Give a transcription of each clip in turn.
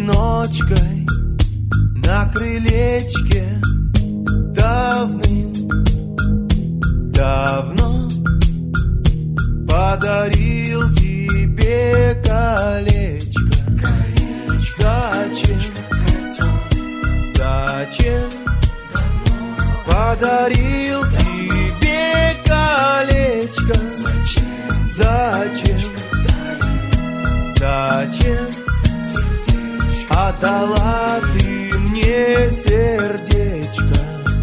одиночкой на крылечке давным-давно подарил тебе колечко. Зачем подарил тебе колечко? Зачем отдала ты мне сердечко?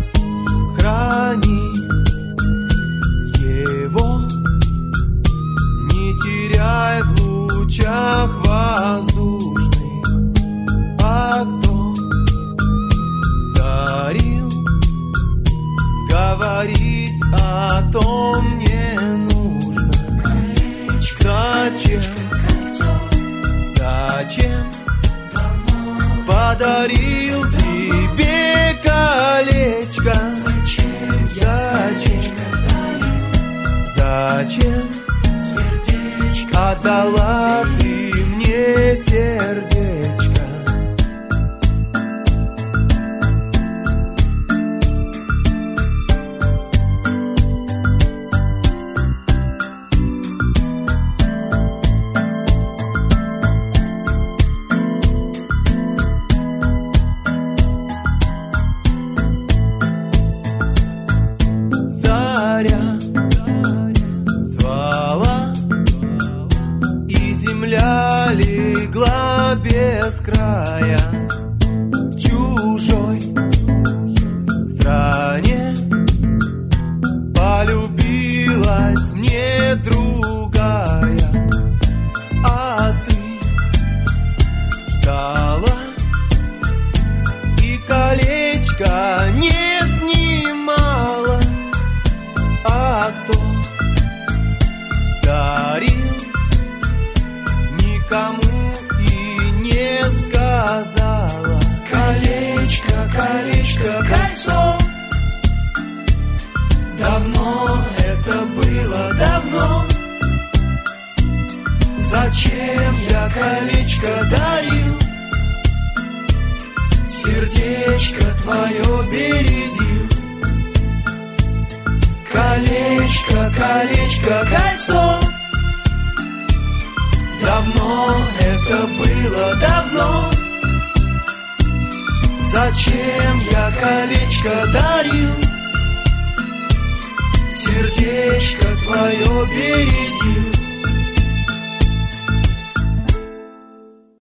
Храни его, не теряй в лучах воздушных. А кто дарил, говорить о том не нужно. Зачем подарил тебе колечко? Зачем отдала ты мне сердечко? Легла без края в чужой стране, полюбилась мне другая, а ты ждала и колечко не снимала. А кто дарил, никому и не сказала. Колечко, кольцо. Давно это было, давно. Зачем я колечко дарил? Сердечко твое бередил. Колечко, кольцо. Давно это было, давно. Зачем я колечко дарил? Сердечко твое бередил.